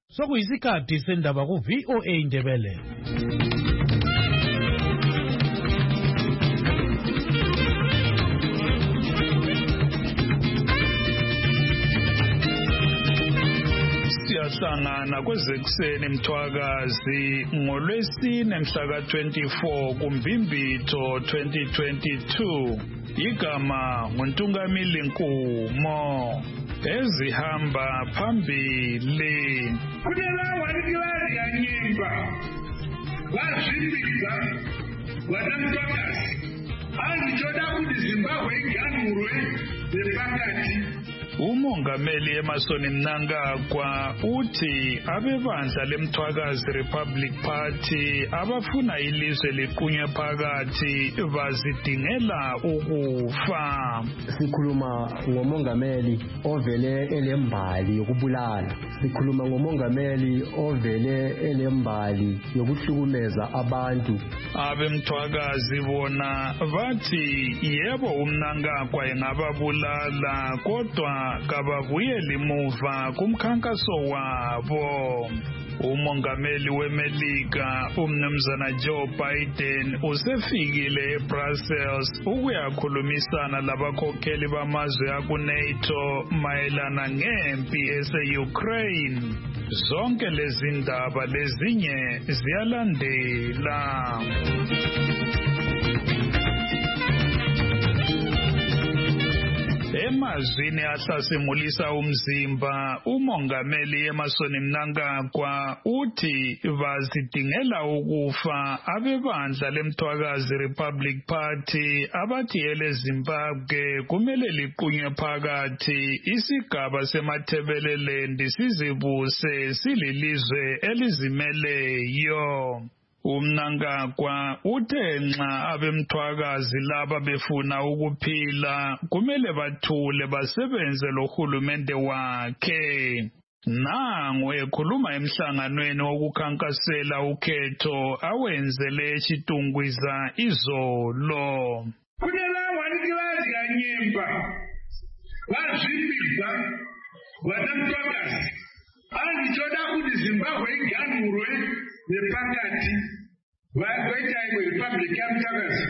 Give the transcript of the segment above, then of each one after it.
Sokuyisikhathi sendaba ku-VOA Indebele. Siyahlangana kwezekuseni Mthwakazi ngolwesine mhla ka-24 kuMbimbitho 2022. Igama nguNtungamili Nkumo. Ezihamba phambili. Kudala wanikiwali yanyimba. Wazimbiza. Wadamtwakazi. Angijoda kuti Zimbabwe iganurwe nepakati. Umongameli Emmerson Mnangagwa uthi abebandla leMthwakazi Republic Party abafuna ilizwe liqunywe phakathi bazidingela ukufa. Sikhuluma ngomongameli ovele elembali yokubulala. Sikhuluma ngomongameli ovele elembali yokuhlukumeza abantu. Abemthwakazi bona bathi yebo uMnangagwa engababulala kodwa kababuyeli muva kumkhankaso wabo. Umongameli weMelika uMnumzana Joe Biden usefikile eBrussels ukuyakhulumisana labakhokheli bamazwe aku-NATO mayelana ngempi ese-Ukraine. Zonke lezi ndaba lezinye ziyalandela. Emazwini ahlasimulisa umzimba, umongameli Emmerson Mnangagwa uthi bazidingela ukufa abebandla leMthwakazi Republic Party abathi eleZimbabwe kumele liqunywe phakathi isigaba seMathebeleland sizibuse sililizwe elizimeleyo. uMnangagwa uthe nxa abemthwakazi laba befuna ukuphila kumele bathule basebenze lohulumende wakhe. Nangu ekhuluma emhlanganweni wokukhankasela ukhetho awenzele eChitungwiza izolo. Kudala wanikiwali yanyimba. Wazimbiza. Wadamtwakazi. Angijoda kuti Zimbabwe iganurwe nepakati. Vagoita imwe Republic yaMthwakazi.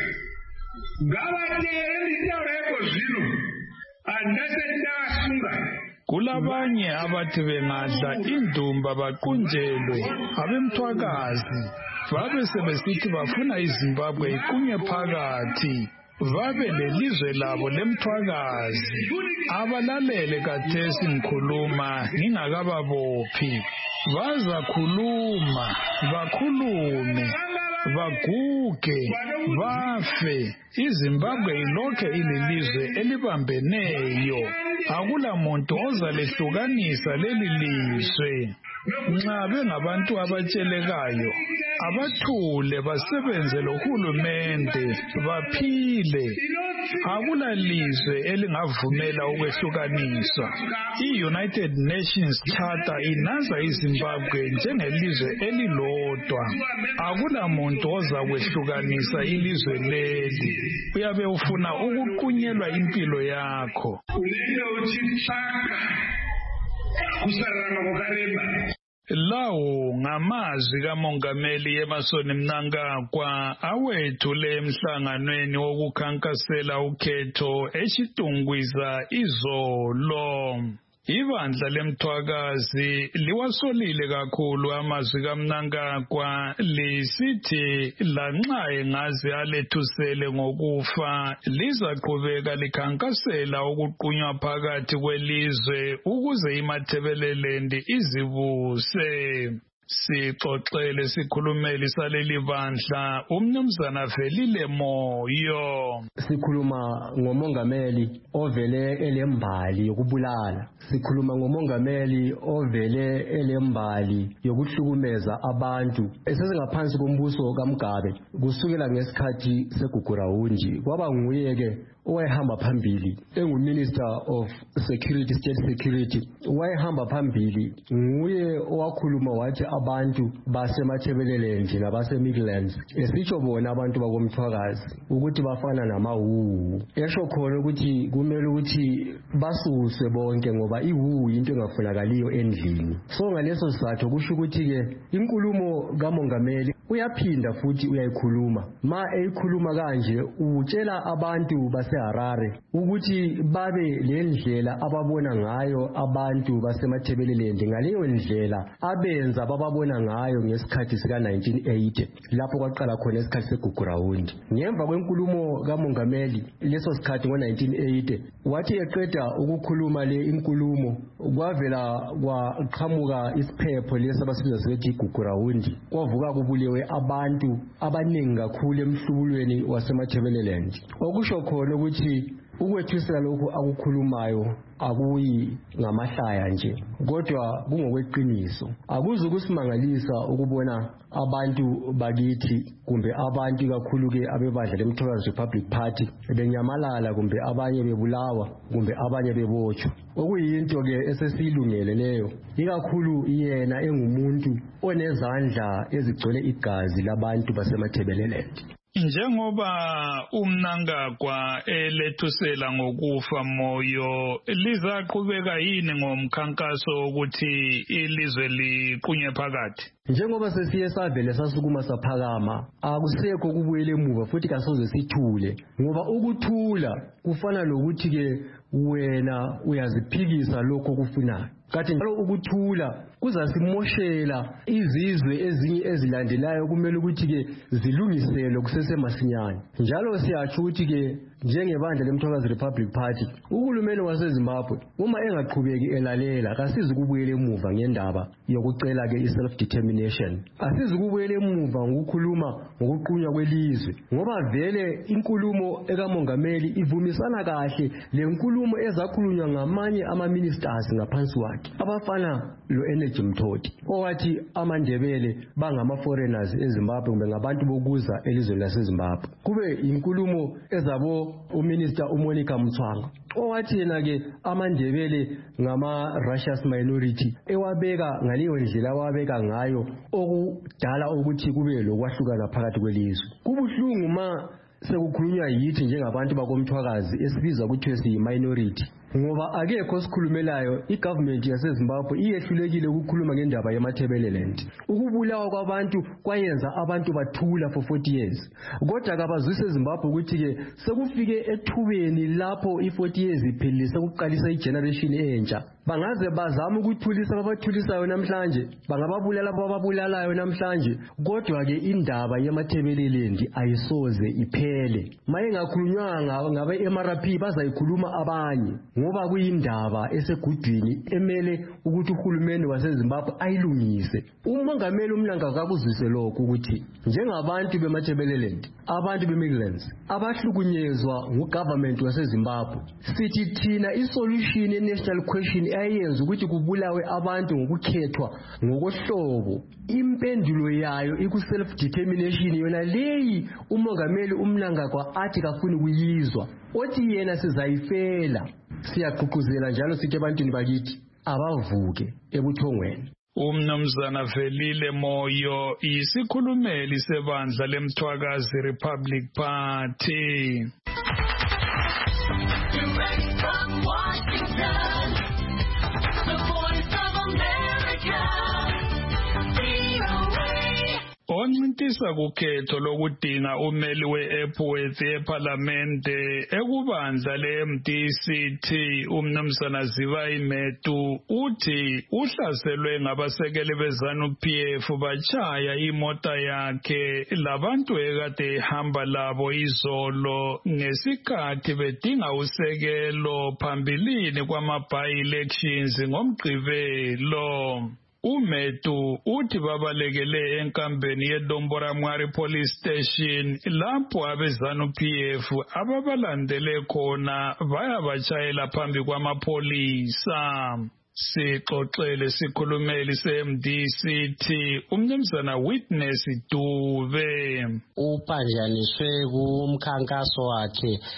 Ngavateere nditaureko zvino. Andasati ndavasunga. Kulabanye abathi bengadla indumba baqunjelwe abemthwakazi babe sebesithi bafuna iZimbabwe iqunywe phakathi babe lelizwe labo leMthwakazi abalalele kathesi ngikhuluma ngingakababophi bazakhuluma bakhulume baguge bafe iZimbabwe ilokhe ililizwe elibambeneyo akula muntu ozalehlukanisa leli lizwe. Nxa bengabantu abatshelekayo abathule basebenze lohulumende baphile akula lizwe elingavumela ukwehlukaniswa. I-United Nations Charter inaza iZimbabwe njengelizwe elilodwa akula muntu ozakwehlukanisa ilizwe leli uyabe ufuna ukuqunyelwa impilo yakho. Lawo ngamazwi kamongameli Emmerson Mnangagwa awethule emhlanganweni wokukhankasela ukhetho eChitungwiza izolo. Ibandla leMthwakazi liwasolile kakhulu amazwi kaMnangagwa lisithi lanxa engaze alethusele ngokufa lizaqhubeka likhankasela ukuqunywa phakathi kwelizwe ukuze iMathebeleland izibuse. Sixoxele sikhulumeli saleli bandla uMnumzana Velile Moyo. Sikhuluma ngomongameli ovele elembali yokubulala. Sikhuluma ngomongameli ovele elembali yokuhlukumeza abantu. Esesingaphansi kombuso kaMgabe kusukela ngesikhathi segugurawunji kwaba nguye ke owayehamba phambili enguminister of security, state security, wayehamba phambili nguye owakhuluma wathi abantu basemathebeleland nabase-Midlands esitsho bona abantu bakomthwakazi ukuthi bafana namahuhu, esho khona ukuthi kumele ukuthi basuswe bonke ngoba ihuhu into engafunakaliyo endlini. So ngaleso sizathu kusho ukuthi-ke inkulumo kamongameli uyaphinda futhi uyayikhuluma. Ma eyikhuluma kanje utshela abantu baseHarare ukuthi babe le ndlela ababona ngayo abantu basemathebeleland ngaleyo ndlela abenza bababona ngayo ngesikhathi sika-1980 lapho kwaqala khona isikhathi segugurawundi. Ngemva kwenkulumo kamongameli leso sikhathi ngo-1980 wathi eqeda ukukhuluma le inkulumo kwavela kwaqhamuka isiphepho lesi abasibiza sibethi igugurawundi, kwavuka kubulewe abantu abaningi kakhulu emhlubulweni wasemathebeleland, okusho khona ukuthi ukwethusela lokhu akukhulumayo akuyi ngamahlaya nje kodwa kungokweqiniso. Akuzukusimangalisa ukubona abantu bakithi kumbe abantu kakhulu-ke abebandla leMthwakazi Republic Party benyamalala kumbe abanye bebulawa kumbe abanye bebotshwa, okuyinto-ke esesiyilungele leyo, ikakhulu yena engumuntu onezandla ezigcwele igazi labantu basemathebeleland. Njengoba uMnangagwa elethusela ngokufa moyo, lizaqhubeka yini ngomkhankaso ukuthi ilizwe liqhunye phakathi? Njengoba sesiye savele sasukuma saphakama, akusekho kubuyela emuva futhi kasoze sithule, ngoba ukuthula kufana lokuthi-ke wena uyaziphikisa lokho okufunayo. Kanti njalo ukuthula kuzasimoshela izizwe ezinye ezilandelayo kumele ukuthi-ke zilungiselwe kusesemasinyane. Njalo siyatsho ukuthi-ke njengebandla leMthwakazi Republic Party, uhulumeni waseZimbabwe uma engaqhubeki elalela kasizukubuyela emuva ngendaba yokucela-ke i-self-determination. Asizukubuyela emuva ngokukhuluma ngokuqunywa kwelizwe, ngoba vele inkulumo ekamongameli ivumisana kahle lenkulumo ezakhulunywa ngamanye ama-ministers ngaphansi kwakhe, abafana lo-Energy Mthoti owathi amandebele bangama-foreigners eZimbabwe kumbe ngabantu bokuza elizweni laseZimbabwe. Kube inkulumo ezabo uMinister uMonica Mthwanga owathi yena-ke amandebele ngama-Russia's minority, ewabeka ngaleyo ndlela awabeka ngayo okudala ukuthi kube lokwahlukana phakathi kwelizwe. Kubuhlungu ma sekukhulunywa yithi njengabantu bakomthwakazi esibiza ukuthi siyi-minority, ngoba akekho osikhulumelayo. Igovernment yaseZimbabwe iyehlulekile ukukhuluma ngendaba yemathebeleland. Ukubulawa kwabantu kwayenza abantu bathula for 40 years, kodwa kabazwise eZimbabwe ukuthi-ke sekufike ethubeni lapho i-40 years iphelile sekuqalisa igeneration entsha. Bangaze bazama ukuthulisa ababathulisayo namhlanje, bangababulala abababulalayo namhlanje, kodwa-ke indaba yemathebeleland ayisoze iphele. Mayengakhulunywanga ngabe-MRP bazayikhuluma abanye, ngoba kuyindaba esegudwini emele ukuthi uhulumeni waseZimbabwe ayilungise. Umongameli uMnangagwa akuzwise lokho ukuthi njengabantu bemathebeleland, abantu beMidlands abahlukunyezwa ngugovernment waseZimbabwe, sithi thina isolution ye-national question ayenza ukuthi kubulawe abantu ngokukhethwa ngokohlobo, impendulo yayo iku-self-determination, yona leyi umongameli uMnangagwa athi kafuni kuyizwa, othi yena sizayifela. Siyagqugquzela njalo sithi ebantwini bakithi abavuke ebuthongweni. Umnumzana Velile Moyo yisikhulumeli sebandla leMthwakazi Republic Party. Direct from Washington, the Voice of America, VOA. Oncintisa kukhetho lokudinga umeli we-Epworth eParlamente ekubandla le-MDCT uMnumzana Zivayi Metu uthi uhlaselwe ngabasekeli beZANU-PF bachaya imota yakhe labantu ekade ehamba labo izolo ngesikhathi bedinga usekelo phambilini kwama-by-elections ngoMgqibelo. uMetu uthi babalekele enkambeni yeDomboramwari Police Station lapho abeZANU-PF ababalandele khona bayabachayela phambi kwamapholisa. Sixoxele sikhulumeli se-MDCT uMnumzana Witness Dube. Upanjaniswe kumkhankaso wakhe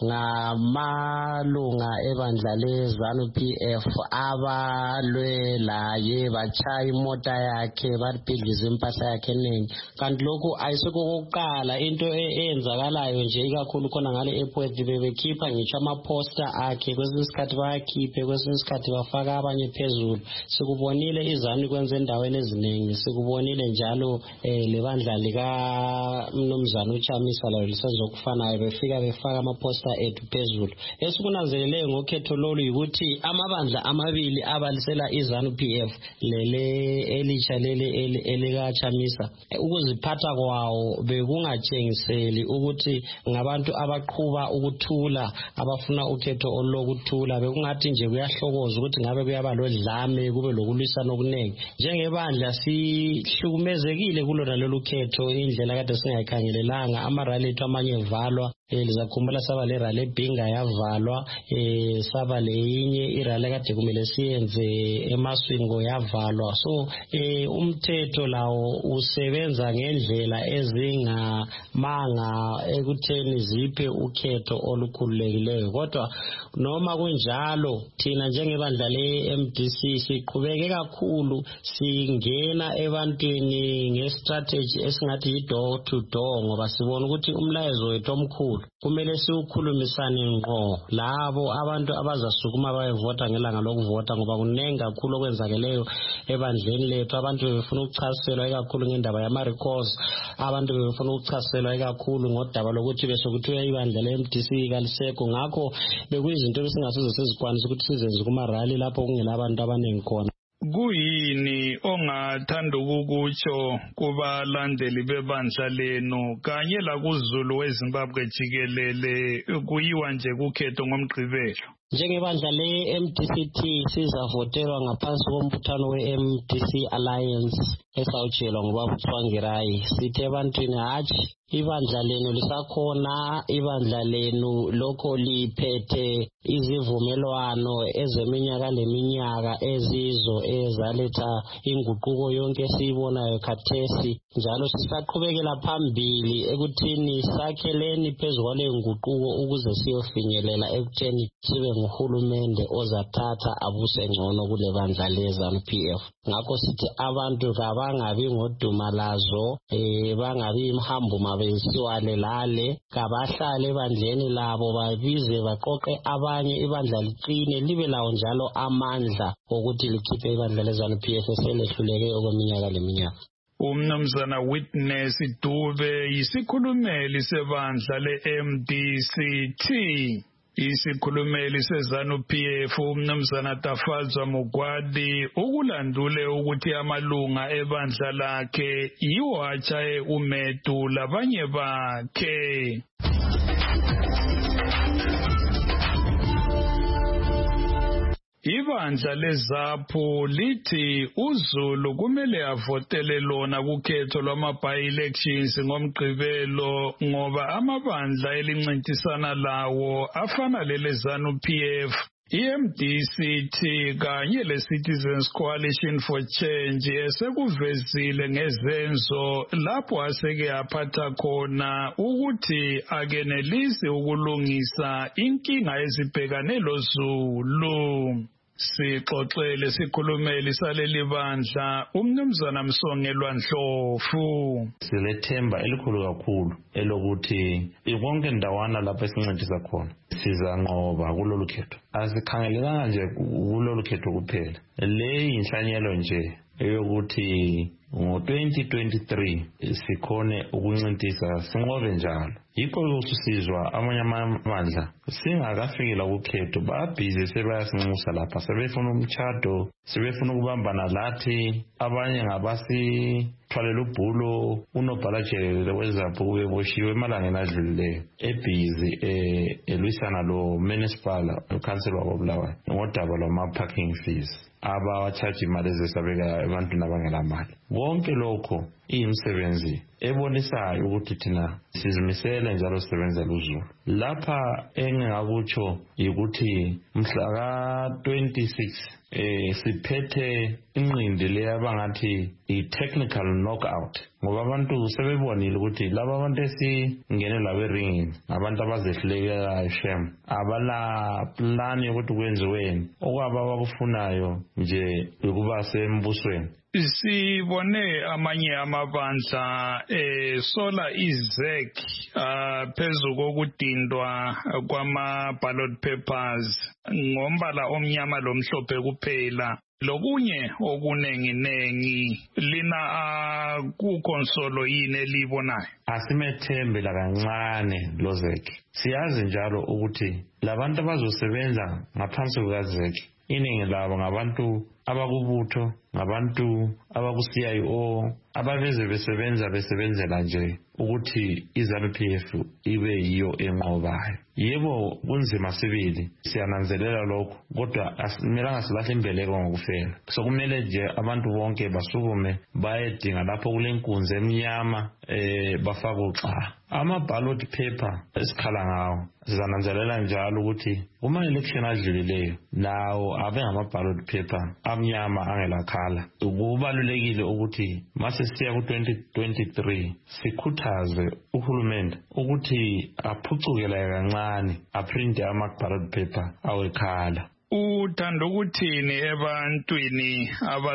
ngamalunga ebandla leZANU-PF abalwe laye bachaya imota yakhe babhidliza impahla yakhe eningi. Kanti lokhu ayisekho kokuqala, into eyenzakalayo nje ikakhulu khona ngale airport bebekhipha ngitsho amaposter akhe, kwesinye isikhathi bayakhiphe, kwesinye isikhathi bafaka abanye phezulu. Sikubonile iZANU kwenza endaweni eziningi, sikubonile njalo lebandla lika Mnumzana uChamisa layo lisenza okufanayo, befika befaka amaposter ethu phezulu. Esikunanzeleleyo ngokhetho lolu ukuthi amabandla amabili abalisela iZANU-PF lele elitsha lele elikaChamisa ukuziphatha kwawo bekungatshengiseli ukuthi ngabantu abaqhuba ukuthula, abafuna ukhetho olokuthula. Bekungathi nje kuyahlokoza ukuthi ngabe kuyaba lodlame, kube lokulwisana okuningi. Njengebandla sihlukumezekile kulona lolu khetho, indlela kade singayikhangelelanga. Amarally ethu amanye evalwa, lizakhumbula saba le rally eBhinga yavalwa, saba leyinye irally kade kumele siyenze eMaswingo yavalwa. So umthetho lawo usebenza ngendlela ezingamanga ekutheni ziphe ukhetho olukhululekileyo. Kodwa noma kunjalo, thina njengebandla le-MDC siqhubeke kakhulu singena ebantwini ngestrategy esingathi yi-door to door, ngoba sibona ukuthi umlayezo wethu omkhulu kumele siwukhulumisane ngqo labo abantu abazasukuma bayevota ngelanga lokuvota, ngoba kunengi kakhulu okwenzakeleyo ebandleni lethu. Abantu befuna ukuchaselwa ikakhulu ngendaba yama-recalls, abantu befuna ukuchaselwa ikakhulu ngodaba lokuthi besokuthiwa ibandla le-MDC kalisekho. Ngakho bekuyizinto esingasoze sizikwanisa ukuthi sizenze kuma-rally lapho kungenabantu abaningi khona. Kuyini ongathanda ukukutsho kubalandeli bebandla lenu kanye lakuzulu weZimbabwe jikelele kuyiwa nje kukhetho ngomgqibelo? Njengebandla le-MDCT sizavotelwa ngaphansi kombuthano we-MDC Alliance esawutshelwa ngubaba uTsvangirai. Sithe ebantwini hatshi ibandla lenu lisakhona, ibandla lenu lokho liphethe izivumelwano ezeminyaka leminyaka ezizo ezaletha inguquko yonke esiyibonayo khathesi. Njalo sisaqhubekela phambili ekuthini sakheleni phezu kwale nguquko ukuze siyofinyelela ekutheni sibe nguhulumende ozathatha abuse ngcono kule bandla leZANU-PF. Ngakho sithi abantu kabangabi ngodumalazo, bangabi imhambo mabesiwane lale, kabahlale ebandleni labo babize baqoqe abanye, ibandla liqine libe lawo njalo amandla ukuthi likhiphe ibandla leZANU-PF eselehluleke okweminyaka leminyaka. Umnumzana Witness Dube yisikhulumeli sebandla le-MDCT. Isikhulumeli seZANU-PF umnumzana Tafadzwa Mugwadi ukulandule ukuthi amalunga ebandla lakhe yiwo achaye umetu labanye bakhe. Ibandla leZAPU lithi uZulu kumele avotele lona kukhetho lwama-by-elections ngomgqibelo ngoba amabandla elincintisana lawo afana leleZANU-PF, iMDCT kanye leCitizens Coalition for Change esekuvezile ngezenzo lapho aseke aphatha khona ukuthi akenelisi ukulungisa inkinga ezibhekane loZulu. Sixoxele sikhulumeli saleli bandla umnumzana Msongelwa Ndlovu. Silethemba elikhulu kakhulu elokuthi konke ndawana lapho esincedisa khona sizanqoba kulolu khetho. Asikhangelelanga nje kulolu khetho kuphela, le inhlanyelo nje eyokuthi ngo-2023 sikhone ukuncintisa sinqobe njalo. Yikho ukuthi sizwa amanye amandla singakafikela kukhetho babhizi sebayasinxusa lapha, sebefuna umtshado, sebefuna ukubambana lathi, abanye ngabasithwalela ubhulo. Unobhala jikelele weZAPU uyeboshiwe emalangeni adlulileyo ebhizi elwisana lo municipal council wakoBulawayo ngodaba lwama-parking fees abawachaji imali ezesabeka ebantwini abangelamali. Konke lokho iyimisebenzi ebonisayo ukuthi thina sizimisele njalo sisebenzela uZulu. lapha engingakutsho yikuthi mhla ka-26 siphethe inqindi le abangathi i-technical knockout ngoba abantu sebebonile ukuthi laba abantu esingene labo eringini abantu abazehlulekayo shem abala plan yokuthi kwenziweni okwabo abakufunayo nje ukuba sembusweni. Sibone amanye amabandla sola izek phezu kokudindwa kwama-ballot papers ngombala omnyama lomhlophe kuphela lokunye okunenginengi lina kukonsolo yini elibonayo? Asimethembela kancane lozeki. Siyazi njalo ukuthi labantu abazosebenza ngaphansi kukazeki iningi labo ngabantu abakubutho, ngabantu abaku-CIO abaveze besebenzela nje ukuthi iZANU-PF ibe yiyo enqobayo. Yebo kunzima sibili siyananzelela lokho kodwa asimelanga silahle imbeleko ngokufela. Sokumele nje abantu bonke basukume bayedinga lapho kulenkunzi emnyama bafaka uxa. Ama-ballot paper esikhala ngawo sizananzelela njalo ukuthi uma-election adlulileyo nawo abe ngama-ballot paper amnyama angelakhala. Kubalulekile ukuthi mase siya ku-2023 sikhuthaze uhulumende ukuthi aphucukele kancane aprinte ama-ballot paper awekhala. Uthanda ukuthini ebantwini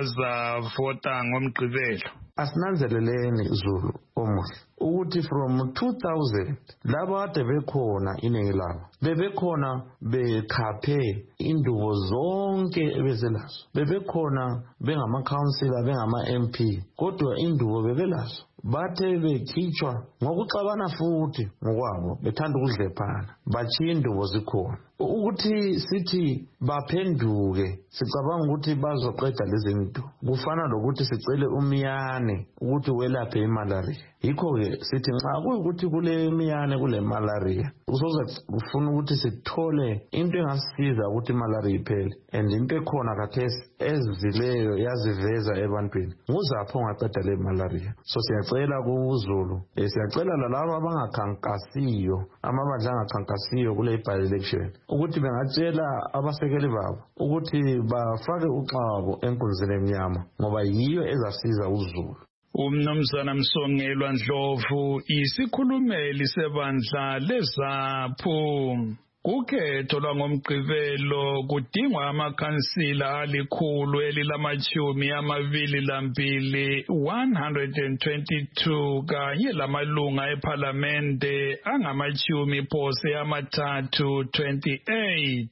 abazavota ngomgqibelo? Asinanzeleleni Zulu omuhle ukuthi from 2000 laba ade bekhona iningi labo bebekhona bekhaphe indubo zonke ebezelazo, bebekhona bengama-councillor bengama-MP kodwa indubo bebelazo bathe bekhitshwa ngokuxabana futhi ngokwabo bethanda ukudlephana batshiya indubo zikhona. Ukuthi sithi baphenduke sicabanga ukuthi bazoqeda lezi zinto kufana lokuthi sicele umyane ukuthi welaphe imalaria. Yikho-ke sithi nxa kuyukuthi kule miyane kule malaria usoze kufuna ukuthi sithole into engasisiza ukuthi imalaria iphele, and into ekhona khathesi ezileyo yaziveza ebantwini nguzapho ongaqeda le malaria. So siyacela kuZulu, siyacela lalabo abangakhankasiyo, amabandla angakhankasiyo kule by-election ukuthi bengatshela abasekeli babo ukuthi bafake uxabo enkunzini emnyama ngoba yiyo ezasiza uZulu. Umnumzana Msongelwa Ndlovu isikhulumeli sebandla leZAPHU. Kukhetho lwangomgqibelo kudingwa amakhansila alikhulu elilamachumi amabili lambili 122 kanye lamalunga ephalamende angamachumi phose amathathu 28.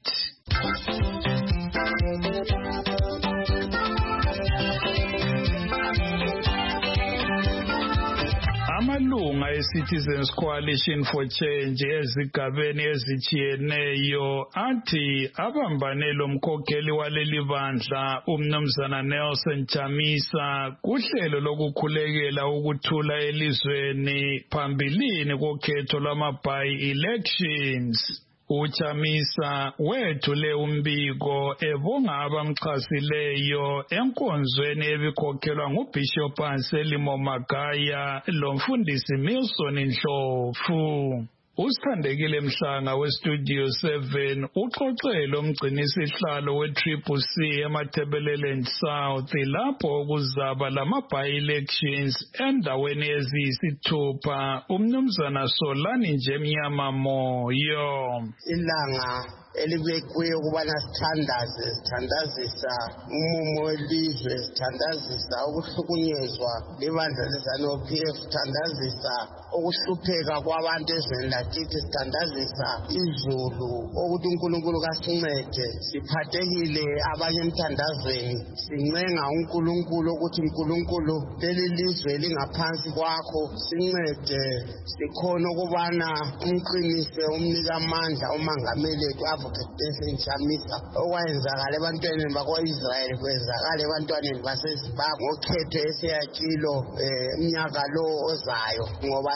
Amalunga eCitizens Coalition for Change ezigabeni ezitshiyeneyo athi abambane lomkhokheli waleli bandla umnumzana Nelson Chamisa kuhlelo lokukhulekela ukuthula elizweni phambilini kokhetho lwama-by-elections. Uchamisa wethule umbiko ebonga abamxhasileyo enkonzweni ebikhokhelwa nguBishop Anselmo Magaya lomfundisi Milson Ndlovu. Usithandekile Mhlanga weStudio 7 uxoxele umgcinisihlalo we-CCC eMatabeleland South lapho kuzaba lama-by-elections endaweni eziyisithupha umnumzana Solani Njemnyama Moyo. Ilanga elibekiwe ukubana sithandazisa umumo welizwe, sithandazisa ukuhlukunyezwa libandla leZANU-PF, sithandazisa ukuhlupheka kwabantu ezweni lakithi, sithandazisa izulu ukuthi uNkulunkulu kasincede. Siphathekile abanye emthandazweni, sincenga uNkulunkulu ukuthi uNkulunkulu leli lizwe lingaphansi kwakho sincede, sikhona ukubana umqinise umnika amandla umangameli wethu Advocate Chamisa. Okwenzakala ebantwaneni bakwa-Israyeli kwenzakala ebantwaneni baseZimbabwe ngokhetho esiyakilo umnyaka lo ozayo ngoba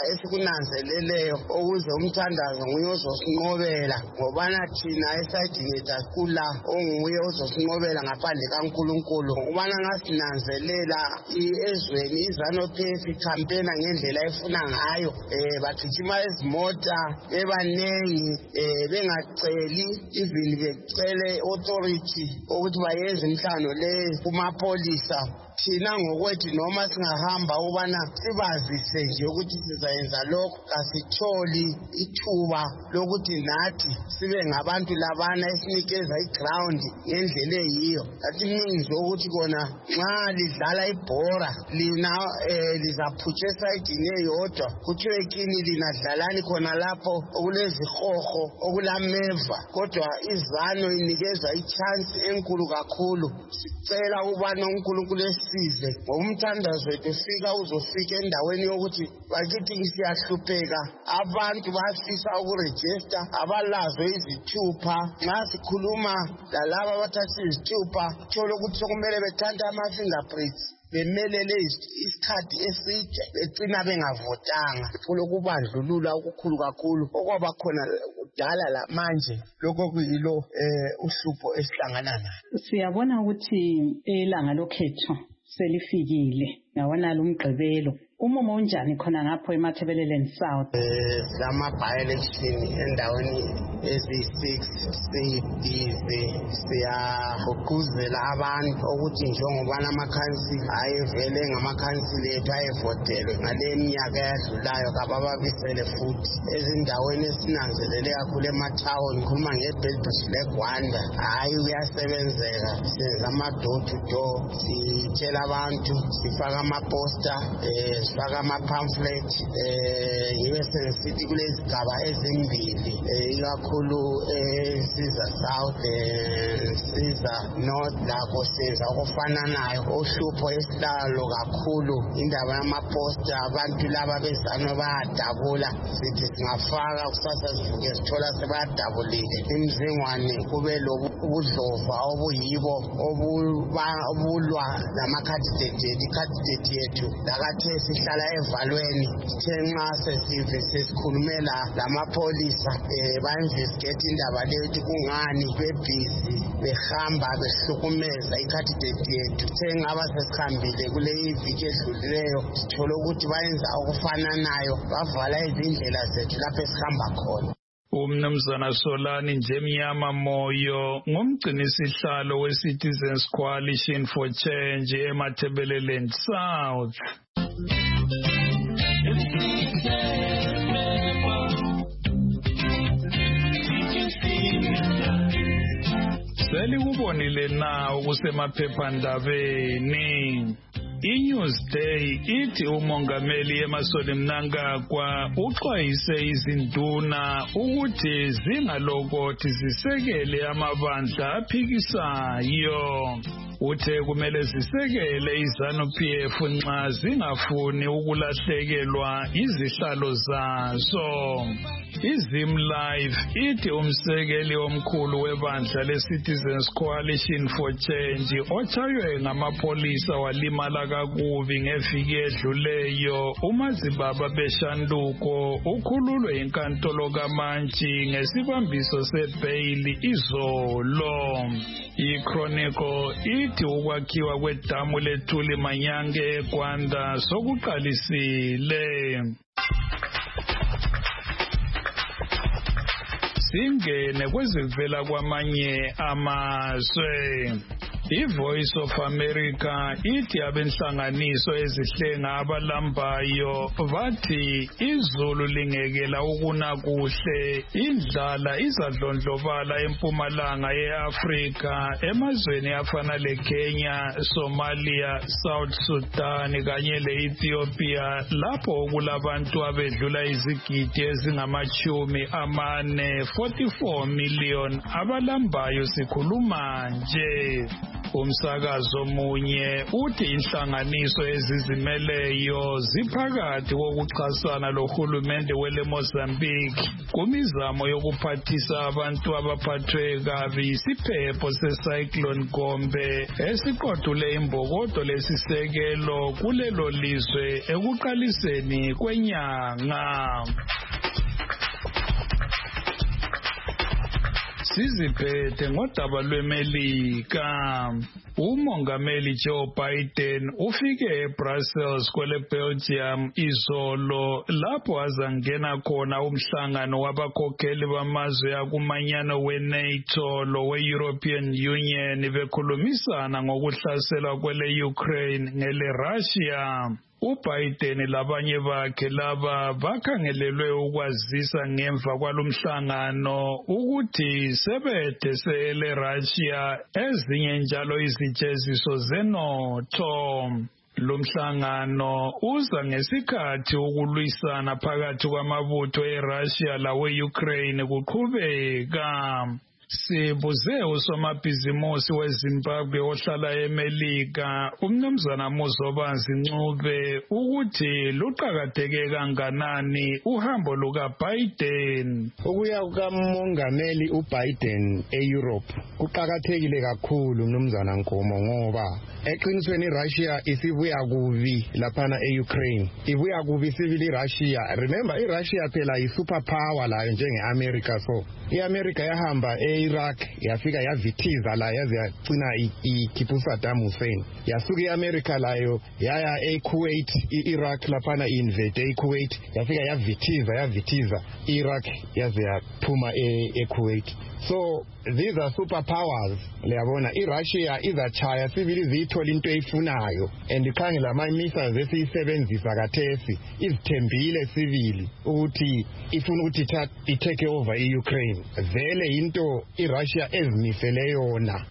esikunanzeleleyo ukuze umthandazo nguye ozosinqobela ngobana thina esayidini yethu asikula onguye ozosinqobela ngaphandle kaNkulunkulu ukubana ngasinanzelela ezweni iZANU-PF ikhampena ngendlela efuna ngayo bagijima ezimota bebanengi bengaceli even becele authority ukuthi bayenze imhlangano le kumapolisa thina ngokwethu noma singahamba ubana sibazise nje ukuthi sizayenza lokho kasitholi ithuba lokuthi nathi sibe ngabantu labana esinikeza iground ngendlela eyiyo athi mingizwe ukuthi kona nxa lidlala ibhora lina lizaphutsha esayidini eyodwa kuthiwe kini lina dlalani khona lapho okulezihoho okulameva kodwa iZANU inikeza ichance enkulu kakhulu sicela ubana uNkulunkulu size ngomthandazo wethu uzofika endaweni yokuthi bakithi siyahlupheka abantu bafisa ukurejista abalazo izithupha nxa sikhuluma lalaba abathatha izithupha thola ukuthi sokumele bethathe ama-fingerprints bemelele isikhathi eside becina bengavotanga kulokubandlulula okukhulu kakhulu okwaba khona kudala la manje lokho kuyilo uhlupho esihlangana nalo. Siyabona ukuthi ilanga lokhetho selifikile ngawona lumgqibelo umumo unjani khona ngapho eMatabeleland South lama by-election endaweni ezi-6 siyibize siyagqugquzela abantu ukuthi njengobana amakhansili ayevele ngamakhansili ethu ayevotelwe ngale minyaka eyadlulayo kabababisele futhi ezindaweni esinanzelele kakhulu emathawuni ngikhuluma ngeBelbush leGwanda hayi kuyasebenzeka senza ama-door to door sitshela abantu sifaka amaposta sifaka ama-pamphlet yibe sesithi kulezigaba ezimbili ikakhulu Siza South Siza North lakho senza okufananayo uhlupho esilalo kakhulu indaba yamaposta abantu laba beZANU bayadabula sithi singafaka kusasa sivuke sithola sebayadabulile imzingwane kube ubudlova obuyibo obulwa ikhandidate yethu lakathe sihlala evalweni sithe nxa sesive sesikhulumela lamapholisa ba-investigate indaba leyo ukuthi kungani bebhizi behamba behlukumeza ikhandidate yethu sithe ngaba sesihambile kule iviki edlulileyo sithole ukuthi bayenza okufananayo bavala izindlela zethu lapho esihamba khona. Umnumzana Solani Njemnyama Moyo ngumgcinisihlalo we-Citizens Coalition for Change eMatabeleland South. Selikubonile na kusemaphephandabeni. iNewsday ithi umongameli Emmerson Mnangagwa uxwayise izinduna ukuthi zingalokothi zisekele amabandla aphikisayo. Uthe kumele zisekele iZANU-PF nxa zingafuni ukulahlekelwa izihlalo zazo. iZim Live ithi umsekeli omkhulu webandla le-Citizens Coalition for Change otshaywe ngamapolisa walimala kakubi ngeviki edluleyo uMazibaba Beshanduko ukhululwe inkantolo kaMantshi ngesibambiso sebheyili izolo. iChronicle ithi ukwakhiwa kwedamu leThuli Manyange eGwanda sokuqalisile. Singene kwezivela kwamanye amazwe. iVoice of America ithi abenhlanganiso ezihlenga abalambayo bathi izulu lingekela ukuna kuhle indlala izadlondlobala empumalanga yeAfrika emazweni afana leKenya, Somalia, South Sudan kanye leEthiopia lapho kulabantu abedlula izigidi ezingama-40 44 million abalambayo sikhuluma nje. Umsakazo munye uthi inhlanganiso ezizimeleyo ziphakathi kokuxhasana lohulumende wele Mozambique kumizamo yokuphathisa abantu abaphathwe kabi isiphepho secyclone Gombe esiqothule imbokodo lesisekelo kulelo lizwe ekuqaliseni kwenyanga. Siziphethe ngodaba lweMelika. Umongameli Joe Biden ufike eBrussels kwele Belgium izolo lapho azangena khona umhlangano wabakhokheli bamazwe akumanyano weNATO lowe-European Union bekhulumisana ngokuhlaselwa kwele Ukraine ngele Russia. uBiden labanye bakhe laba bakhangelelwe ukwazisa ngemva kwalomhlangano ukuthi sebethesele Russia ezinye njalo izijeziso zeNATO. Lomhlangano uza ngesikhathi ukulwisana phakathi kwamabutho eRussia lawe-Ukraine kuqhubeka. Sibuze usomabhizimusi weZimbabwe ohlala eMelika umnumzana Muzobanzi Ncube ukuthi luqhakatheke kanganani uhambo lukaBiden. Ukuya kukamongameli uBiden eEurope kuqhakathekile kakhulu mnumzana Nkomo ngoba eqinisweni iRussia isibuya kubi laphana eUkraine. Ibuya kubi sibili iRussia. Remember iRussia phela yisuperpower layo njengeAmerica, so iAmerica yahamba Iraq yafika yavithiza la yaze yagcina ikhipha uSaddam Hussein. Yasuka iAmerica layo yaya eKuwait, iIraq laphana invade eKuwait yafika yavithiza iIraq yaze yaphuma eKuwait. So these are superpowers. Leyabona iRussia izachaya sibili zithola into eyifunayo and ikhangela ama missiles esiyisebenzisa kathesi izithembile sibili ukuthi ifuna ukuthi itake over iUkraine. Vele into iRussia ezimisele yona.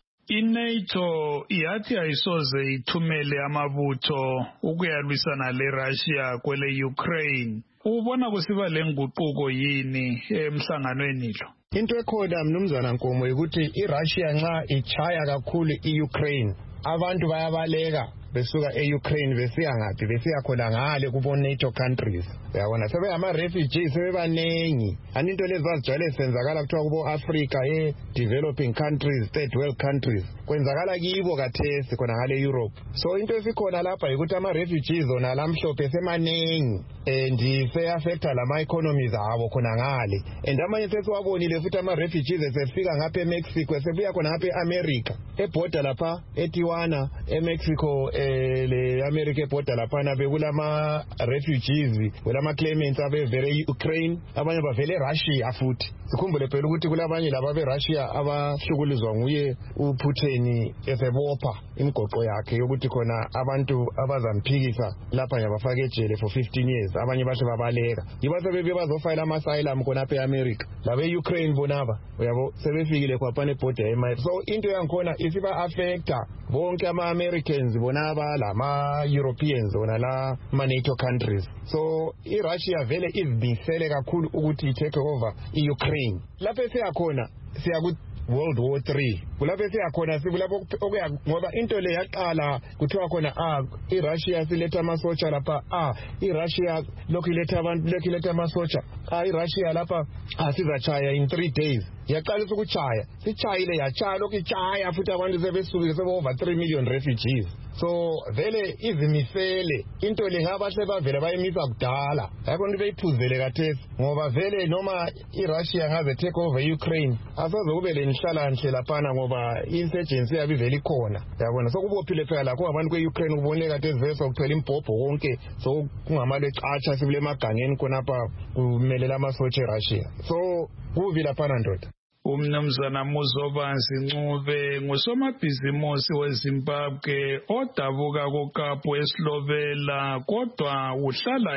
iNATO yathi ayisoze ithumele amabutho ukuyalwisana leRussia kwele Ukraine. Ubona kusiba lenguquko yini emhlanganweni lo? Into ekhona mnumzana Nkomo ukuthi iRussia nxa ichaya kakhulu iUkraine abantu bayabaleka besuka eUkraine besiya ngaphi besiya khona ngale kubo NATO countries. Uyabona sebeyama refugees sebebanengi. Aninto lezi bazijwayele senzakala kuthiwa kubo Africa developing countries, third world countries. Kwenzakala kibo kathesi khona ngale Europe. So into esikhona lapha ukuthi ama refugees ona lamhlophe semanengi and se-affecta lama economies abo khona ngale. And amanye sesiwabonile futhi ama refugees esefika ngapha eMexico sebuya khona ngapha eAmerica. Eborder lapha eTijuana eMexico le America border laphana bekulama refugees kulama claimants abevele Ukraine abanye bavele Russia futhi. Sikhumbule phela ukuthi kulabanye laba beRussia abahlukulizwa nguye uPutin esebopha imigoqo yakhe yokuthi khona abantu abazamphikisa lapha yabafaka ejele for 15 years abanye bahle babaleka. Yiba sebebe bazofayila ama-asylum khona apha eAmerica labe Ukraine bonaba uyabo sebefikile kwaphana eborder eMayi. So into yankhona isiba affecta bonke ama-Americans bonaba lama Europeans bona la ma-NATO countries. So iRussia vele izimisele kakhulu ukuthi take over iUkraine. Lapho siyakhona siyaku World War 3 kulapho siyakhona sibulapho okuya ngoba into le yaqala kuthiwa khona iRussia siletha amasotsha lapha iRussia lokhu iletha abantu lokhu iletha amasotsha iRussia lapha sizachaya in 3 days. Yaqalisa ukuchaya sichayile yachaya lokhu ichaya futhi abantu sebesukile sebe over 3 million refugees. So vele izimisele into le ngabahle bavele bayimisa kudala ayikonto beyiphuzele kathesi ngoba vele noma iRussia ngaze take over Ukraine asaze kube lenhlalanhle laphana ngoba insurgency yabi vele ikhona yabona sokubophile phela lakho abantu kweUkraine uboneka kathesi vele sokuthwela imbhobho konke so kungamale ecatsha sibule emagangeni khonapha kumelela amasotsha eRussia. So kuvi laphana ndoda. Umnumzana Muzobanzi Ncube ngusomabhizimusi weZimbabwe odabuka koKapu eSlovela kodwa uhlala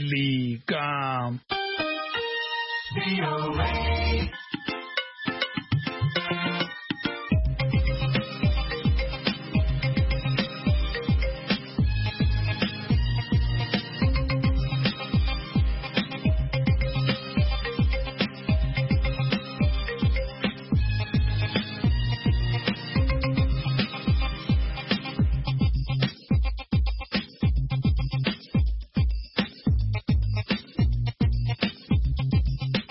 eMelika.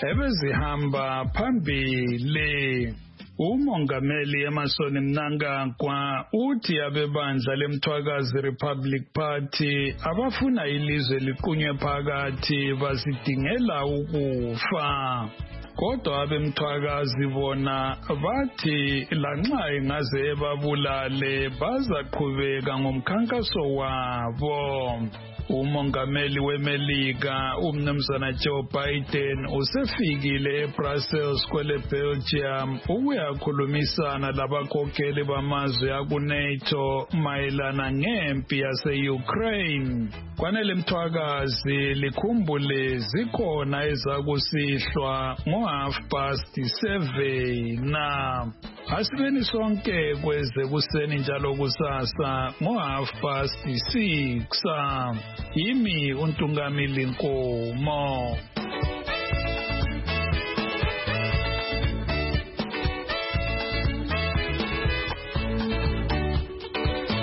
ebezihamba phambili. Umongameli Emmerson Mnangagwa uthi abebandla leMthwakazi Republic Party abafuna ilizwe liqunywe phakathi bazidingela ukufa. Kodwa abemthwakazi bona bathi lanxa engaze babulale bazaqhubeka ngomkhankaso wabo. Umongameli weMelika uMnumzana Joe Biden usefikile eBrussels kwele Belgium ukuyakhulumisana labakhokheli bamazwe akuNATO mayelana ngempi yase-Ukraine. Kwanele mthwakazi likhumbule zikhona ezakusihlwa ngo7:30 na asibeni sonke kweze kuseni njalo kusasa ngo6:30. Yimi uNtungamili Nkomo.